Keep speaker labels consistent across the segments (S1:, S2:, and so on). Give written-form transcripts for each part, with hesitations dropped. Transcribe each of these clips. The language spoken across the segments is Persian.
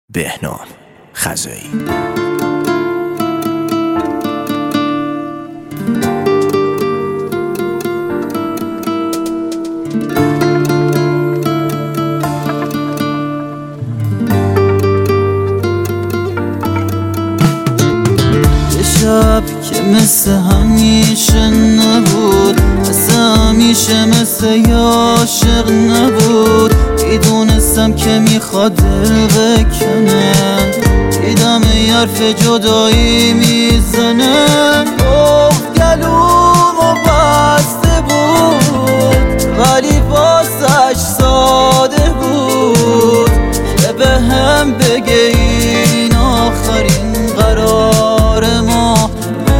S1: بهنام خزایی.
S2: شب که مثل همیشه نبود، مثل همیشه مثل عاشق نبود. میدونستم که میخواد دل بکنه، دیدم یه حرف جدایی میزنه. گفت گلومو بسته بود ولی واسش ساده بود که به هم بگه این آخرین قرار ما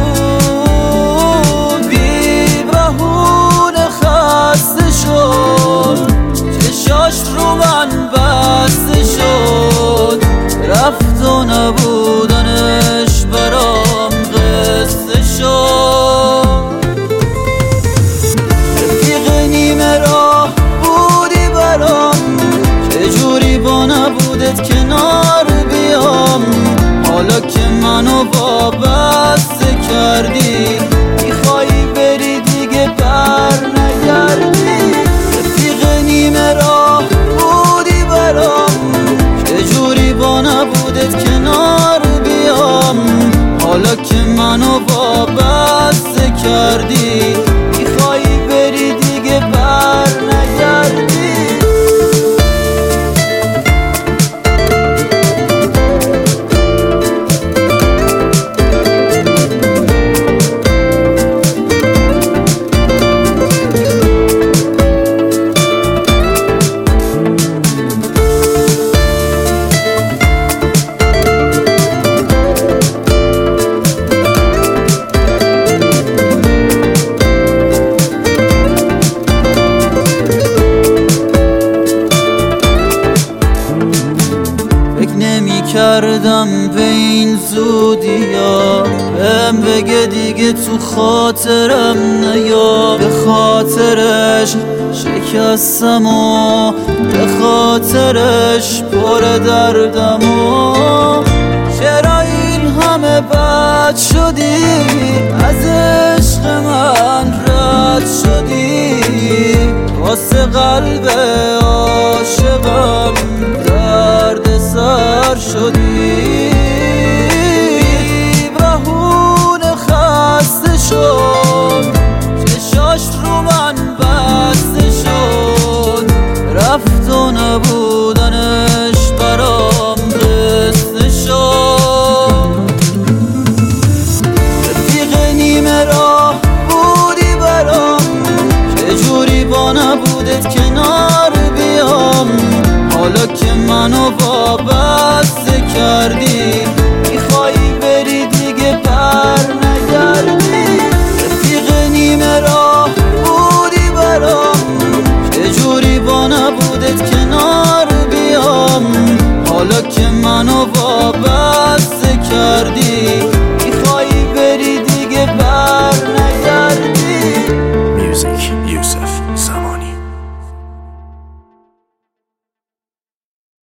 S2: بود. بی بهونه خسته شد، چشاش رو من بسته شد، رفت و نبودنش برام قصه شد. رفیق نیمه راه بودی برام، چجوری با نبودت کنار بیام. حالا که منو وابسته کردی، میخوایی بری دیگه بر نگردی. رفیق نیمه راه بودی برام، چجوری با نبودت کنار بیام. حالا که منو وابسته کردی، میخوایی بری دیگه بر نگردی. کردم به این زودی ها، بهم بگه دیگه تو خاطرم نیا. به خاطرش شکستم و به خاطرش پر دردم و چرا این همه بد شدی، از عشق من رد شدی. واسه قلب عاشقم درد سر شدی. بهونه خسته شد، چشاش رو من بسته شد، رفت و نبودنش برام قصه شد. رفیق نیمه راه بودی برام، چجوری با نبودت کنار بیام. حالا که منو وابسته کردی، میخوایی بری دیگه بر نگردی. رفیق نیمه راه بودی برام، چجوری با نبودت کنار بیام. حالا که